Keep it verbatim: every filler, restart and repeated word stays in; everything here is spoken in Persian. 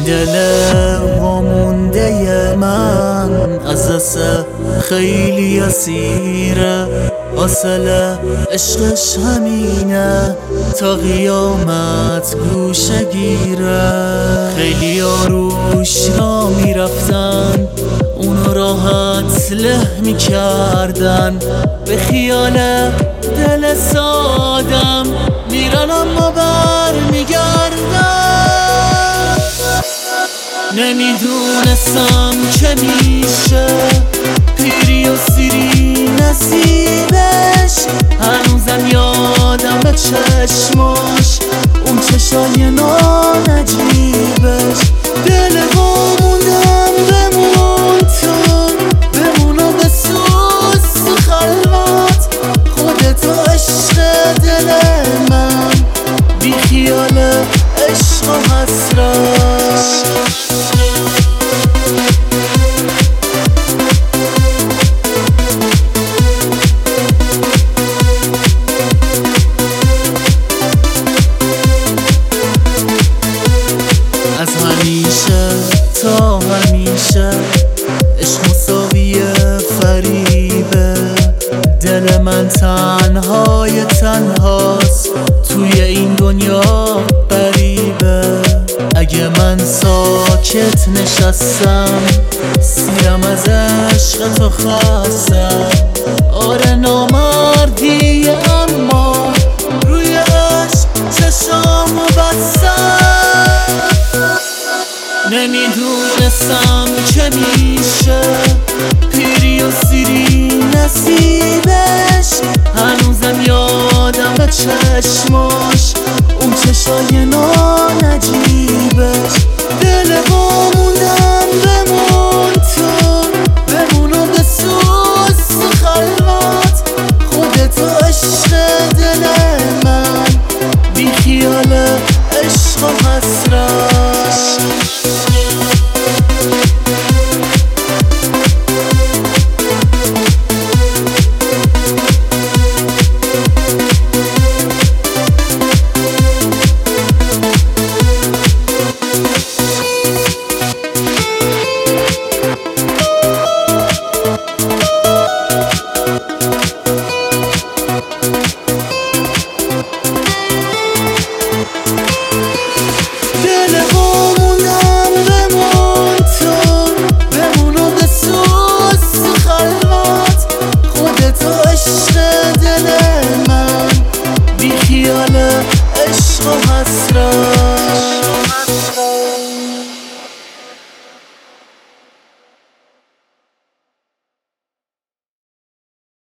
دل وامونده من از دست خیلی اسیره، حاصل عشقش همینه تا قیامت گوشه گیره. خیلی روش را میرفتن، اونو راحت له میکردن، به خیال دل سادم میرن اما بر میگردن. نمیدونستم که میشه پیری و سیری نصیبش، هنوزم یادم به چشماش اون چشای نانجیبش. دل موندم بمون تو، بمونو به سوز تو خلوت، خودتو عشق دل من، بی خیال عشق و حسرت. از همیشه تا همیشه عشق مساوی فریبه، دل من تنهای تنهاست توی این دنیا غریبه. اگه من ساکت نشستم سیرم از عشق تو خستم، آره نامردی اما روی عشق چشامو بستم. نمیدونستم که میشه پیری و سیری نصیبش، هنوزم یادم به چشماش اون چشای نانجیبش. دل موندم بمون تو، بمونو به سوز تو خلوت، خودتو عشق دل من، بی خیال عشق و حسرت. دل موندم بمون تو، بمونو به سوز تو خلوت، خودتو عشق دل من، بی خیال عشق و حسرت.